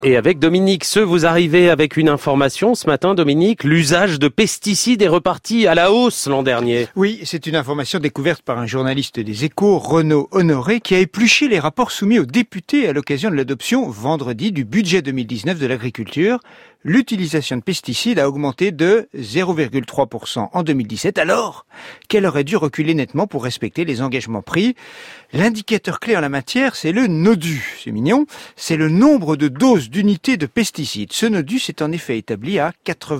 Et avec Dominique Seux, vous arrivez avec une information ce matin, Dominique. L'usage de pesticides est reparti à la hausse l'an dernier. Oui, c'est une information découverte par un journaliste des Échos, Renaud Honoré, qui a épluché les rapports soumis aux députés à l'occasion de l'adoption vendredi du budget 2019 de l'agriculture. L'utilisation de pesticides a augmenté de 0,3% en 2017, alors qu'elle aurait dû reculer nettement pour respecter les engagements pris. L'indicateur clé en la matière, c'est le NODU. C'est mignon. C'est le nombre de doses d'unités de pesticides. Ce NODU est en effet établi à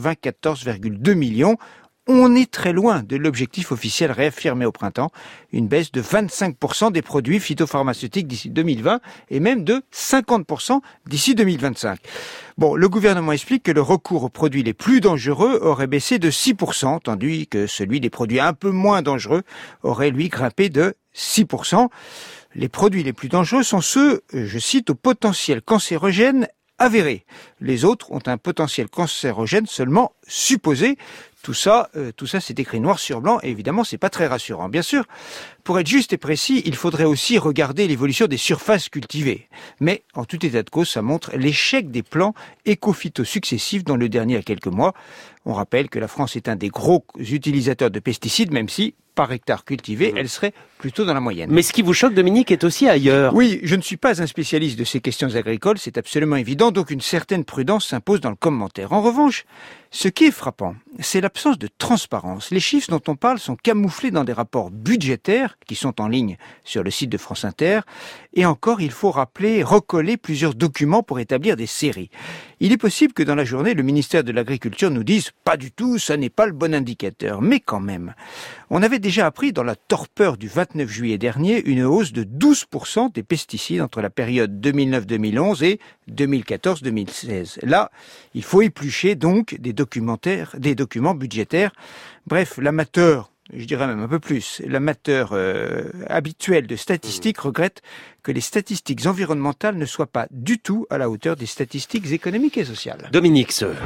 94,2 millions. On est très loin de l'objectif officiel réaffirmé au printemps, une baisse de 25% des produits phytopharmaceutiques d'ici 2020 et même de 50% d'ici 2025. Bon, le gouvernement explique que le recours aux produits les plus dangereux aurait baissé de 6%, tandis que celui des produits un peu moins dangereux aurait, lui, grimpé de 6%. Les produits les plus dangereux sont ceux, je cite, au potentiel cancérogène avéré. Les autres ont un potentiel cancérogène seulement supposé. Tout ça, c'est écrit noir sur blanc et évidemment, c'est pas très rassurant. Bien sûr, pour être juste et précis, il faudrait aussi regarder l'évolution des surfaces cultivées. Mais, en tout état de cause, ça montre l'échec des plans éco-phyto successifs, dont le dernier a quelques mois. On rappelle que la France est un des gros utilisateurs de pesticides, même si, par hectare cultivé, elle serait plutôt dans la moyenne. Mais ce qui vous choque, Dominique, est aussi ailleurs. Oui, je ne suis pas un spécialiste de ces questions agricoles, c'est absolument évident, donc une certaine prudence s'impose dans le commentaire. En revanche, ce qui est frappant, c'est l'absence de transparence. Les chiffres dont on parle sont camouflés dans des rapports budgétaires qui sont en ligne sur le site de France Inter. Et encore, il faut recoller plusieurs documents pour établir des séries. Il est possible que dans la journée, le ministère de l'Agriculture nous dise « pas du tout, ça n'est pas le bon indicateur ». Mais quand même, on avait déjà appris dans la torpeur du 29 juillet dernier une hausse de 12% des pesticides entre la période 2009-2011 et 2014-2016. Là, il faut éplucher donc des documents budgétaires. Bref, l'amateur, je dirais même un peu plus, l'amateur habituel de statistiques regrette que les statistiques environnementales ne soient pas du tout à la hauteur des statistiques économiques et sociales. Dominique Seux.